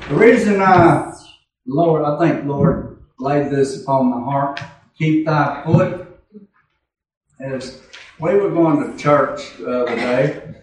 The reason I think Lord laid this upon my heart, keep thy foot, is we were going to church the other day,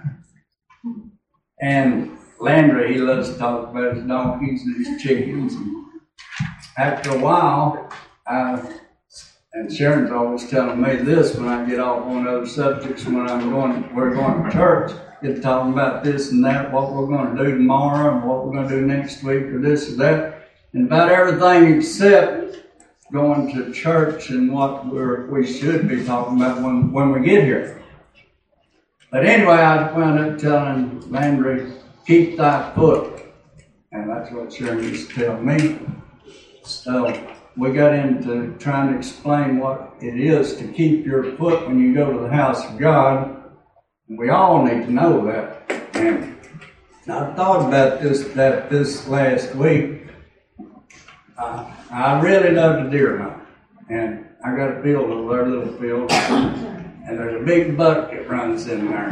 and Landry, he loves to talk about his donkeys and his chickens. And after a while, and Sharon's always telling me this when I get off on other subjects when we're going to church, get talking about this and that, what we're going to do tomorrow and what we're going to do next week or this or that, and about everything except going to church and what we should be talking about when we get here. But anyway, I wound up telling Landry, keep thy foot. And that's what Sharon used to tell me. So we got into trying to explain what it is to keep your foot when you go to the house of God. And we all need to know that. And I thought about this last week. I really love the deer hunt. And I got a field over there, a little field. And there's a big buck that runs in there.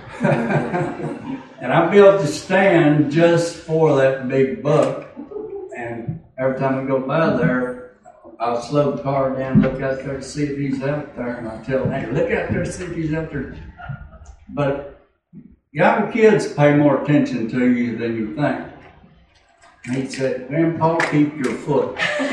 And I built a stand just for that big buck. And every time we go by there, I'll slow the car down, look out there to see if he's out there. And I'll tell him, hey, look out there to see if he's out there. But young kids pay more attention to you than you think. And he said, Grandpa, keep your foot.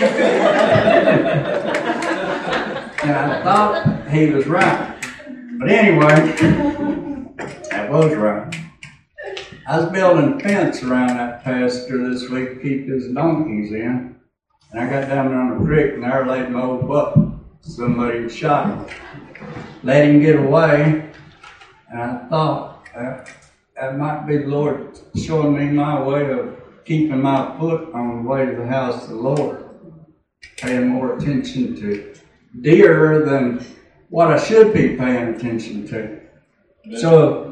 And I thought he was right. But anyway, that was right. I was building a fence around that pasture this week to keep his donkeys in. And I got down there on the creek and there laid my old buck. Somebody had shot him. Let him get away. And I thought that might be the Lord showing me my way of keeping my foot on the way to the house of the Lord. Paying more attention to deer than what I should be paying attention to. So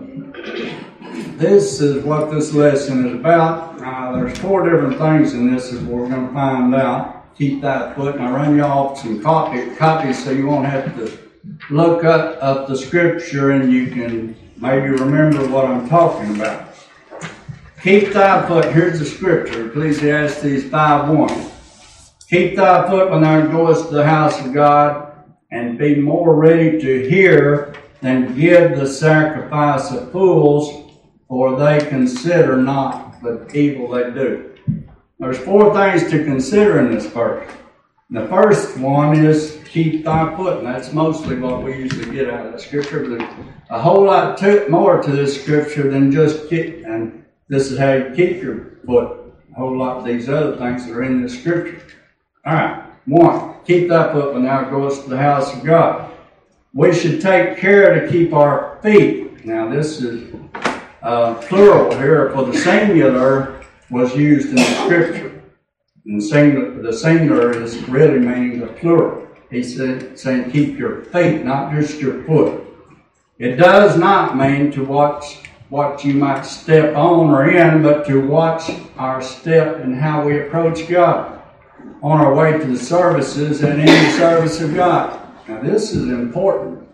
this is what this lesson is about. There's 4 different things in this that we're going to find out. Keep thy foot. And I run you off some copies so you won't have to look up the scripture and you can maybe remember what I'm talking about. Keep thy foot. Here's the scripture, Ecclesiastes 5:1. Keep thy foot when thou goest to the house of God, and be more ready to hear than give the sacrifice of fools, for they consider not the evil they do. There's 4 things to consider in this verse. The first one is keep thy foot, and that's mostly what we usually get out of the scripture. But there's a whole lot more to this scripture than just keep, and this is how you keep your foot. A whole lot of these other things that are in this scripture. All right. 1, keep thy foot when thou goest to the house of God. We should take care to keep our feet. Now this is plural here, for the singular was used in the scripture. And the singular is really meaning the plural. He said, saying keep your feet, not just your foot. It does not mean to watch what you might step on or in, but to watch our step and how we approach God on our way to the services and in the service of God. Now this is important.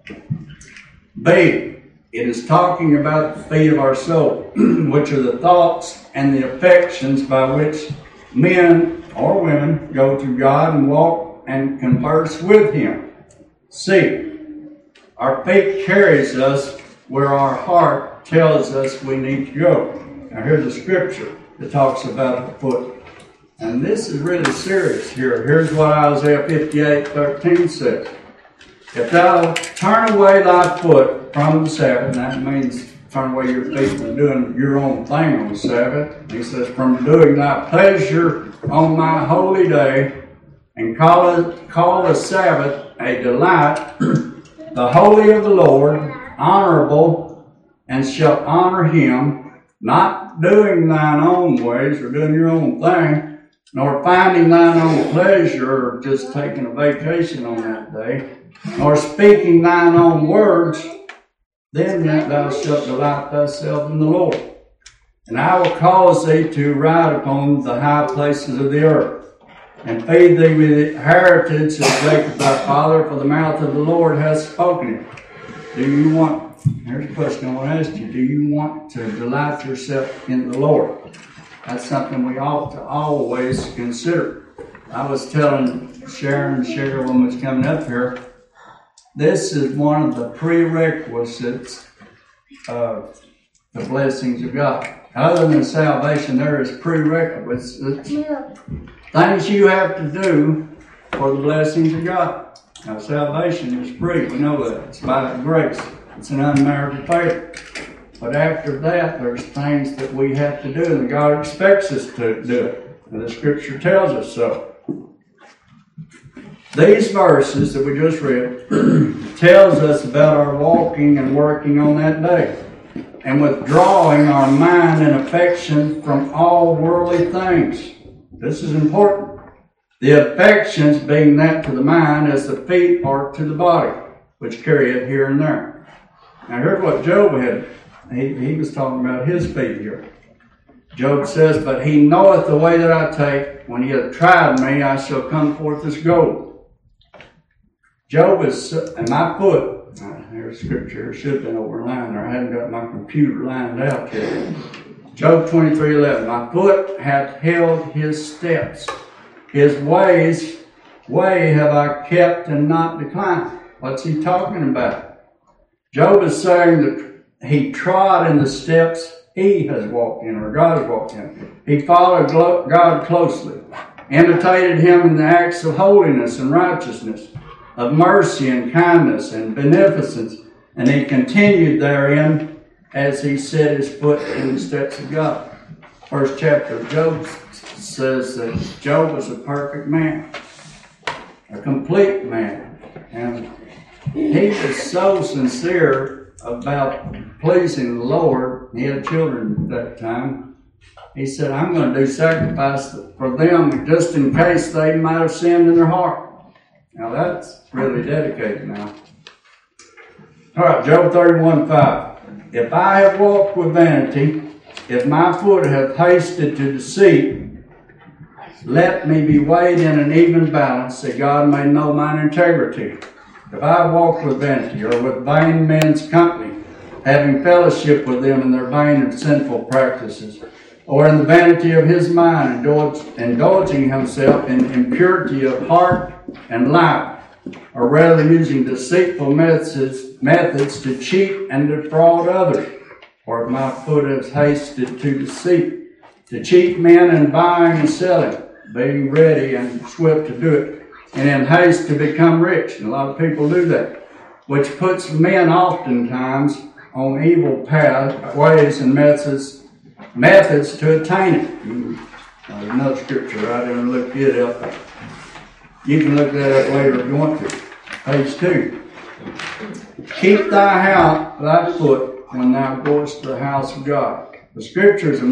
B, it is talking about the feet of our soul, which are the thoughts and the affections by which men or women go to God and walk and converse with Him. C, our feet carries us where our heart tells us we need to go. Now here's a scripture that talks about the foot. And this is really serious here. Here's what Isaiah 58:13 says. If thou turn away thy foot from the Sabbath, and that means turn away your feet from doing your own thing on the Sabbath. He says, from doing thy pleasure on my holy day, and call the Sabbath a delight, the holy of the Lord, honorable, and shalt honor him, not doing thine own ways or doing your own thing, nor finding thine own pleasure or just taking a vacation on that day, nor speaking thine own words, then thou shalt delight thyself in the Lord. And I will cause thee to ride upon the high places of the earth, and feed thee with the heritage of Jacob thy father, for the mouth of the Lord hath spoken it. Here's a question I want to ask you. Do you want to delight yourself in the Lord? That's something we ought to always consider. I was telling Sharon when was coming up here, this is one of the prerequisites of the blessings of God. Other than salvation, there is prerequisites, things you have to do for the blessings of God. Now, salvation is free. We know that. It's by grace. It's an unmerited favor. But after that, there's things that we have to do, and God expects us to do it. And the Scripture tells us so. These verses that we just read tells us about our walking and working on that day, and withdrawing our mind and affection from all worldly things. This is important. The affections being that to the mind as the feet are to the body, which carry it here and there. Now here's what Job had. He was talking about his feet here. Job says, "But he knoweth the way that I take. When he hath tried me, I shall come forth as gold." Job is, and my foot, here's scripture, it should have been overlined there. I hadn't got my computer lined out yet. Job 23:11, "My foot hath held his steps. His way have I kept and not declined." What's he talking about? Job is saying that he trod in the steps he has walked in, or God has walked in. He followed God closely, imitated him in the acts of holiness and righteousness, of mercy and kindness and beneficence, and he continued therein as he set his foot in the steps of God. First chapter of Job says that Job was a perfect man, a complete man, and he was so sincere about pleasing the Lord. He had children at that time. He said, "I'm going to do sacrifice for them just in case they might have sinned in their heart." Now that's really dedicated now. All right, Job 31:5. "If I have walked with vanity, if my foot hath hasted to deceit, let me be weighed in an even balance, that God may know mine integrity. If I have walked with vanity, or with vain men's company, having fellowship with them in their vain and sinful practices, or in the vanity of his mind, indulging himself in impurity of heart and life, or rather using deceitful methods to cheat and defraud others. Or if my foot has hasted to deceit, to cheat men in buying and selling, being ready and swift to do it, and in haste to become rich." And a lot of people do that, which puts men oftentimes on evil ways and methods to attain it. There's another scripture. I didn't look it up. You can look that up later if you want to. Page 2. "Keep thy foot when thou goest to the house of God." This scripture is a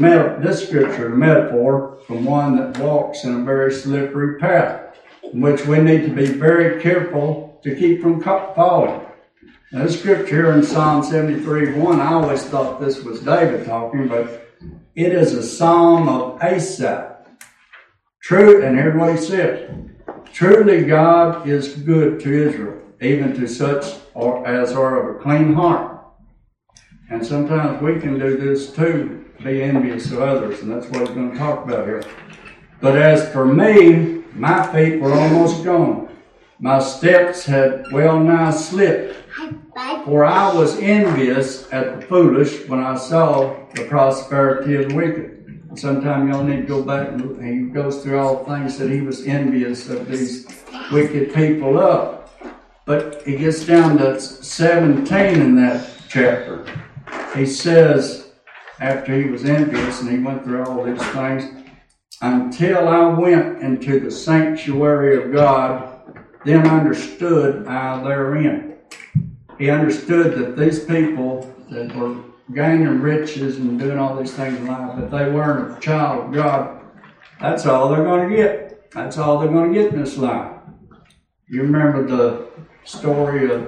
metaphor from one that walks in a very slippery path, in which we need to be very careful to keep from falling. Now, this scripture here in Psalm 73:1, I always thought this was David talking, but it is a psalm of Asaph. True, and here's what he says: "Truly God is good to Israel, even to such as are of a clean heart." And sometimes we can do this too, be envious of others, and that's what he's going to talk about here. "But as for me, my feet were almost gone. My steps had well nigh slipped. For I was envious at the foolish when I saw the prosperity of the wicked." Sometime y'all need to go back, and he goes through all the things that he was envious of these wicked people of. But he gets down to 17 in that chapter. He says, after he was envious and he went through all these things, "Until I went into the sanctuary of God, then understood I therein." He understood that these people that were gaining riches and doing all these things in life, if they weren't a child of God, that's all they're going to get. That's all they're going to get in this life. You remember the story of,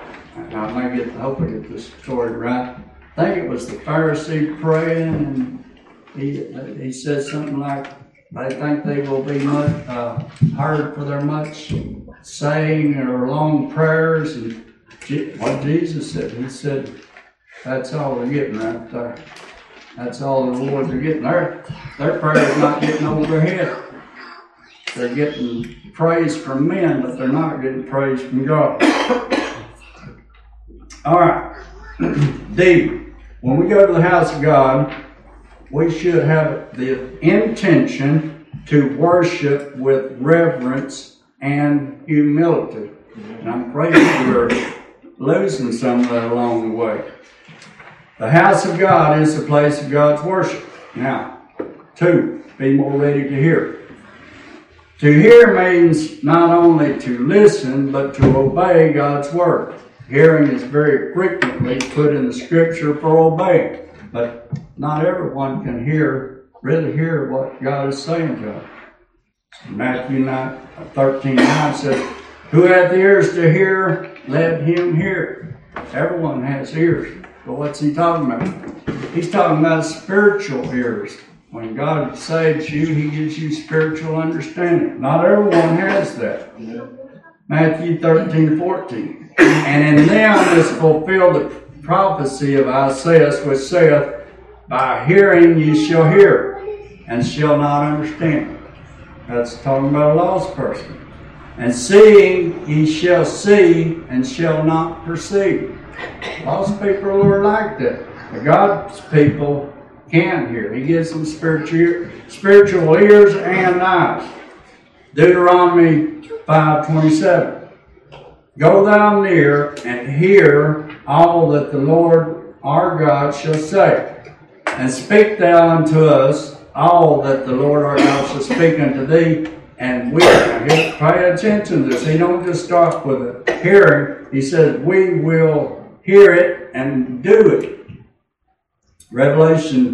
I hope I get this story right. I think it was the Pharisee praying, and he said something like, they think they will be heard for their much saying or long prayers. And what Jesus said, he said, that's all they're getting right there. That's all the rewards are getting. Their prayer is not getting over their head. They're getting praise from men, but they're not getting praise from God. All right. D. When we go to the house of God, we should have the intention to worship with reverence and humility. And I'm afraid we're losing some of that along the way. The house of God is the place of God's worship. Now, 2, be more ready to hear. To hear means not only to listen, but to obey God's word. Hearing is very frequently put in the scripture for obeying, but not everyone can really hear what God is saying to them. Matthew 13:9 says, "Who hath ears to hear, let him hear." Everyone has ears. But what's he talking about? He's talking about spiritual ears. When God saves you, he gives you spiritual understanding. Not everyone has that. Matthew 13:14. "And in them is fulfilled the prophecy of Isaiah, which saith, By hearing ye shall hear, and shall not understand." That's talking about a lost person. "And seeing ye shall see, and shall not perceive." Lost people are like that. But God's people can hear. He gives them spiritual ears and eyes. Deuteronomy 5:27. "Go thou near and hear all that the Lord our God shall say, and speak thou unto us all that the Lord our God shall speak unto thee, and we." Pay attention to this. He don't just start with it hearing. He says we will hear it and do it. Revelation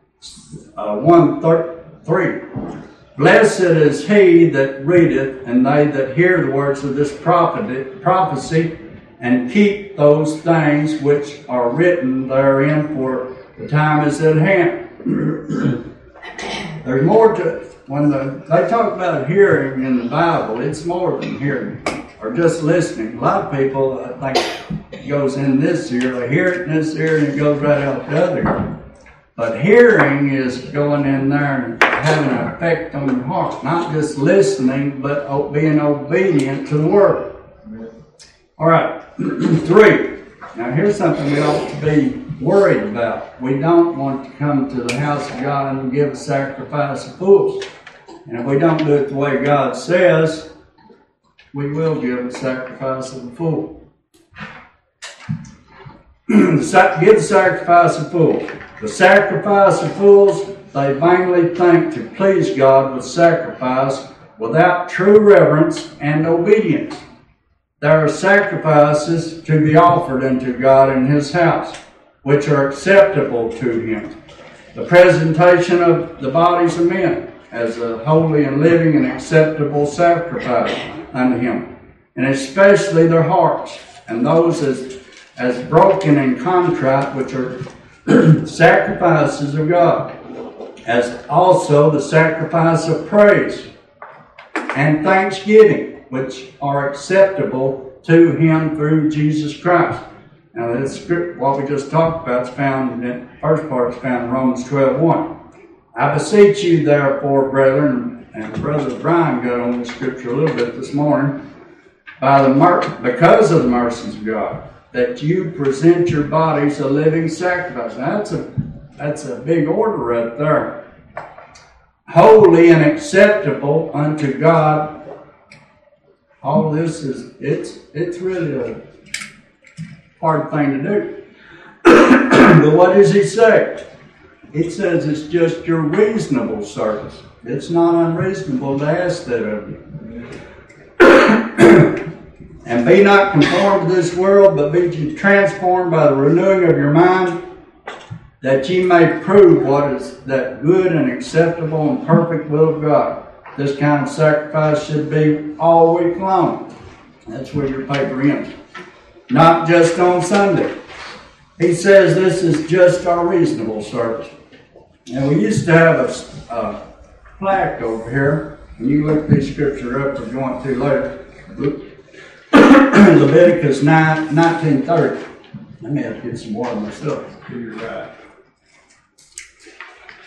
1:3. "Blessed is he that readeth, and they that hear the words of this prophecy, and keep those things which are written therein, for the time is at hand." There's more to it. When they talk about hearing in the Bible, it's more than hearing or just listening. A lot of people, I think, it goes in this ear, they hear it in this ear, and it goes right out the other ear. But hearing is going in there and having an effect on your heart. Not just listening, but being obedient to the word. All right. 3. Now here's something we ought to be worried about. We don't want to come to the house of God and give a sacrifice of fools. And if we don't do it the way God says, we will give a sacrifice of a fool. Give the sacrifice of fools. The sacrifice of fools, they vainly think to please God with sacrifice without true reverence and obedience. There are sacrifices to be offered unto God in his house, which are acceptable to him. The presentation of the bodies of men as a holy and living and acceptable sacrifice unto him, and especially their hearts, and those as broken and contrite, which are sacrifices of God, as also the sacrifice of praise and thanksgiving, which are acceptable to him through Jesus Christ. Now, this script, what we just talked about, is found in the first part, is found in Romans 12:1. "I beseech you, therefore, brethren," and Brother Brian got on the scripture a little bit this morning, "because of the mercies of God, that you present your bodies a living sacrifice." Now, that's a big order right there. "Holy and acceptable unto God." All this it's really a hard thing to do. But what does he say? It says it's just your reasonable service. It's not unreasonable to ask that of you. "And be not conformed to this world, but be ye transformed by the renewing of your mind, that ye may prove what is that good and acceptable and perfect will of God." This kind of sacrifice should be all week long. That's where your paper ends. Not just on Sunday. He says this is just our reasonable service. And we used to have a plaque over here, and you look this scripture up if you want to later. Leviticus 19:30. Let me have to get some water myself. You're right.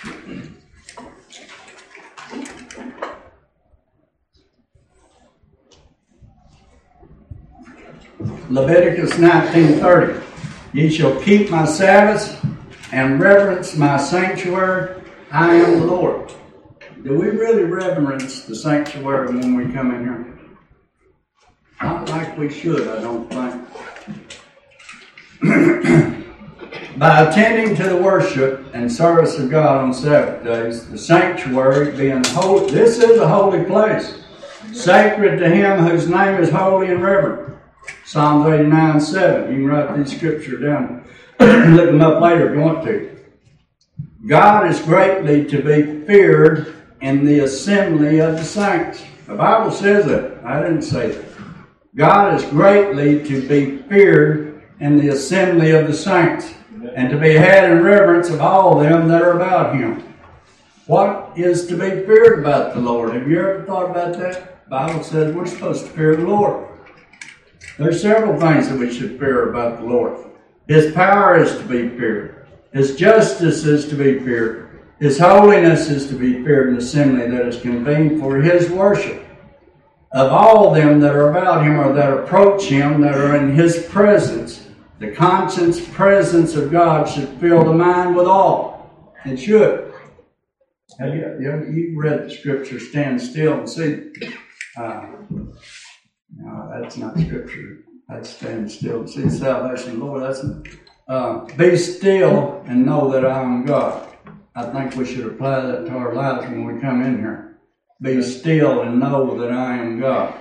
Leviticus 19:30. Ye shall keep my Sabbaths and reverence my sanctuary. I am the Lord. Do we really reverence the sanctuary when we come in here? Not like we should, I don't think. By attending to the worship and service of God on Sabbath days, the sanctuary being holy, this is a holy place, sacred to Him whose name is holy and reverent. Psalms 89:7. You can write these scriptures down. Look them up later if you want to. God is greatly to be feared in the assembly of the saints. The Bible says that. I didn't say that. God is greatly to be feared in the assembly of the saints, and to be had in reverence of all them that are about Him. What is to be feared about the Lord? Have you ever thought about that? The Bible says we're supposed to fear the Lord. There's several things that we should fear about the Lord. His power is to be feared. His justice is to be feared. His holiness is to be feared in the assembly that is convened for His worship. Of all them that are about Him or that approach Him, that are in His presence, the conscious presence of God should fill the mind with awe. It should. Have you read the scripture, stand still and see? No, that's not scripture. That's stand still and see salvation. Lord, that's be still and know that I am God. I think we should apply that to our lives when we come in here. Be still and know that I am God.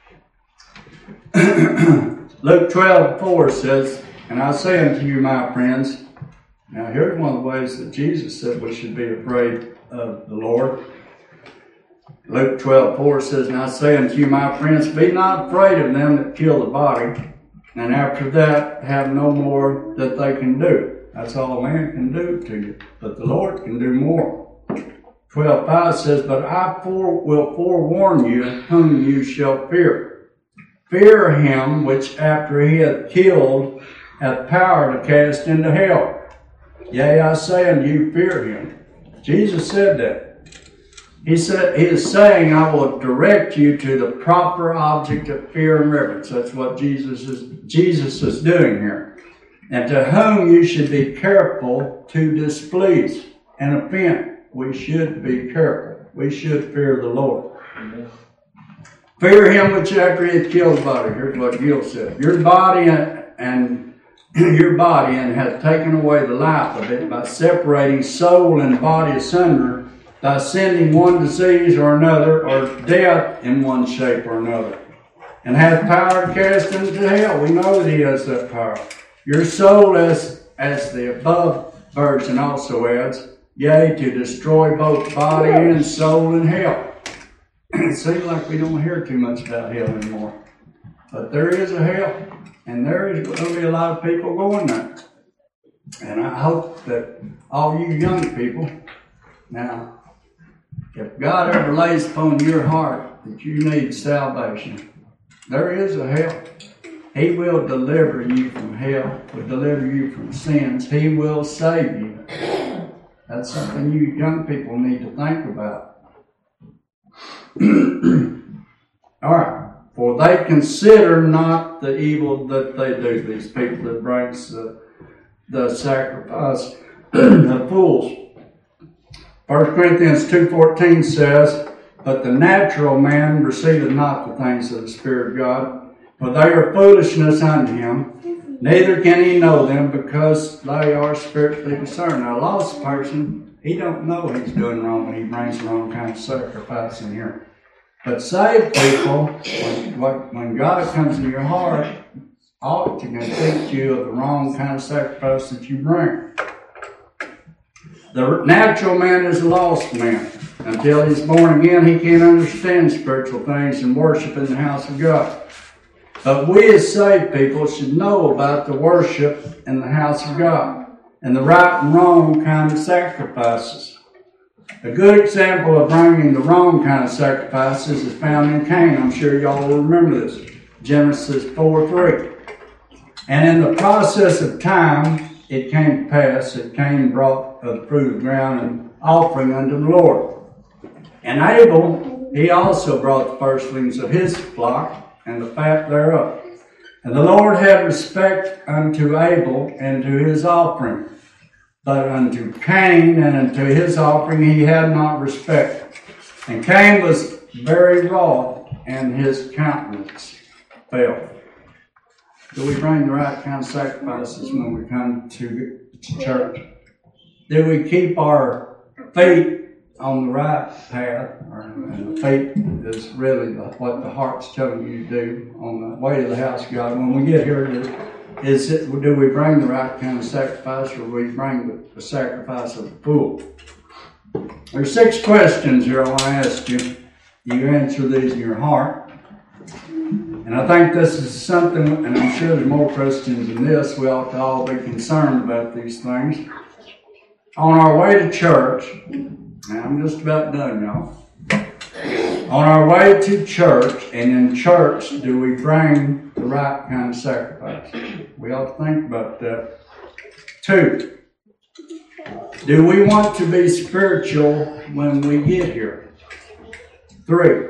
Luke 12:4 says, and I say unto you, my friends, now here's one of the ways that Jesus said we should be afraid of the Lord. Luke 12:4 says, and I say unto you, my friends, be not afraid of them that kill the body, and after that have no more that they can do. That's all man can do to you, but the Lord can do more. 12:5 says, but I will forewarn you whom you shall fear. Fear him which after he hath killed hath power to cast into hell. Yea, I say unto you, fear him. Jesus said that. He is saying, I will direct you to the proper object of fear and reverence. That's what Jesus is doing here. And to whom you should be careful to displease and offend. We should be careful. We should fear the Lord. Amen. Fear him which after he hath killed the body. Here's what Gil said. Your body and hath taken away the life of it by separating soul and body asunder, by sending one disease or another, or death in one shape or another, and hath power to cast into hell. We know that he has that power. Your soul, as the above version also adds, yea, to destroy both body and soul in hell. It seems like we don't hear too much about hell anymore. But there is a hell, and there is going to be a lot of people going there. And I hope that all you young people, now, if God ever lays upon your heart that you need salvation, there is a hell. He will deliver you from hell, will deliver you from sins. He will save you. That's something you young people need to think about. All right. For they consider not the evil that they do, these people that brings the sacrifice, the fools. 1 Corinthians 2:14 says, but the natural man receiveth not the things of the Spirit of God, for they are foolishness unto him, neither can he know them, because they are spiritually discerned. Now, a lost person, he don't know he's doing wrong when he brings the wrong kind of sacrifice in here. But saved people, when God comes in your heart, ought to convict you of the wrong kind of sacrifice that you bring. The natural man is a lost man. Until he's born again, he can't understand spiritual things and worship in the house of God. But we as saved people should know about the worship in the house of God and the right and wrong kind of sacrifices. A good example of bringing the wrong kind of sacrifices is found in Cain. I'm sure y'all will remember this. Genesis 4:3. And in the process of time, it came to pass that Cain brought of the fruit of the ground an offering unto the Lord. And Abel, he also brought the firstlings of his flock and the fat thereof. And the Lord had respect unto Abel and to his offering. But unto Cain and unto his offering he had not respect. And Cain was very wroth, and his countenance fell. Do we bring the right kind of sacrifices when we come to church? Do we keep our feet on the right path? And the feet is really what the heart's telling you to do on the way to the house of God. When we get here, do we bring the right kind of sacrifice, or do we bring the sacrifice of the fool? There's 6 questions here I want to ask you. You answer these in your heart. And I think this is something, and I'm sure there's more questions than this, we ought to all be concerned about these things. On our way to church, and I'm just about done, y'all. On our way to church, and in church, do we bring the right kind of sacrifice? We ought to think about that. 2, do we want to be spiritual when we get here? 3,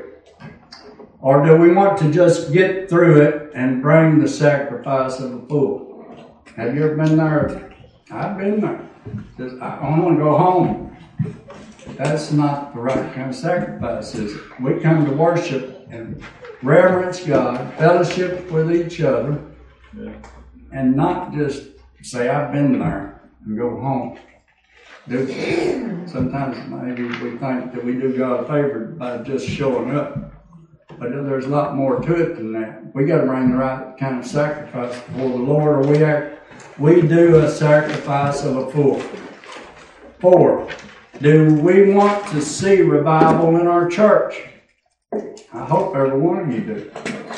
or do we want to just get through it and bring the sacrifice of a fool? Have you ever been there? I've been there. I want to go home. That's not the right kind of sacrifice, is it? We come to worship and reverence God, fellowship with each other, and not just say, I've been there, and go home. Sometimes maybe we think that we do God a favor by just showing up. But there's a lot more to it than that. We got to bring the right kind of sacrifice before the Lord, or we do a sacrifice of a fool. 4, do we want to see revival in our church? I hope every one of you do.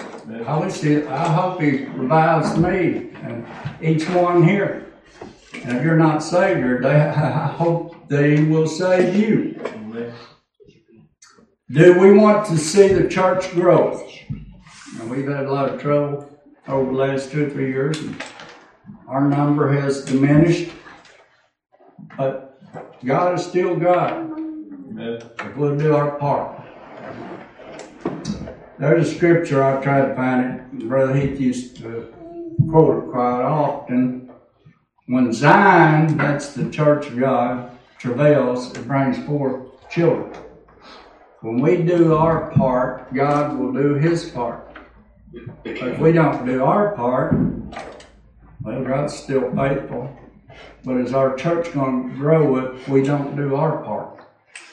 I hope He revives me and each one here. And if you're not saved here, I hope they will save you. Do we want to see the church grow? Now, we've had a lot of trouble over the last 2 or 3 years. And our number has diminished. But God is still God. If we'll do our part. There's a scripture, I've tried to find it. Brother Heath used to quote it quite often. When Zion, that's the church of God, travails, it brings forth children. When we do our part, God will do His part. But if we don't do our part, well, God's still faithful. But is our church going to grow if we don't do our part?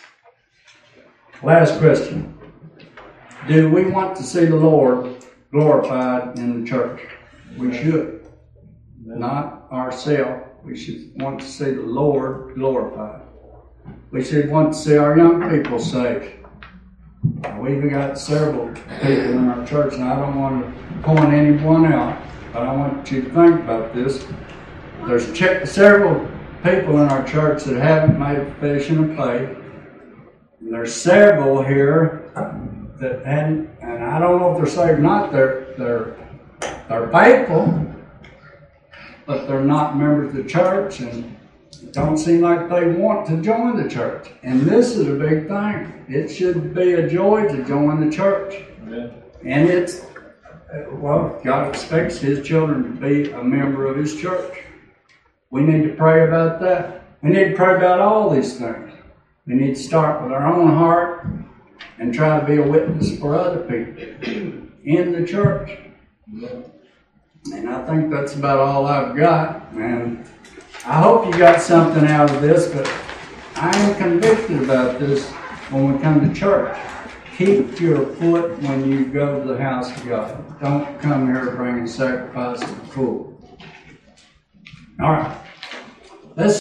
Last question. Do we want to see the Lord glorified in the church? We should. Not ourselves. We should want to see the Lord glorified. We should want to see our young people saved. We've got several people in our church, and I don't want to point anyone out, but I want you to think about this. There's several people in our church that haven't made a profession of faith. And there's several here that hadn't, and I don't know if they're saved or not. They're faithful, but they're not members of the church, and it don't seem like they want to join the church. And this is a big thing. It should be a joy to join the church. Yeah. And it's, well, God expects His children to be a member of His church. We need to pray about that. We need to pray about all these things. We need to start with our own heart and try to be a witness for other people in the church. And I think that's about all I've got. And I hope you got something out of this, but I am convicted about this when we come to church. Keep your foot when you go to the house of God. Don't come here bringing sacrifice of the fool. All right.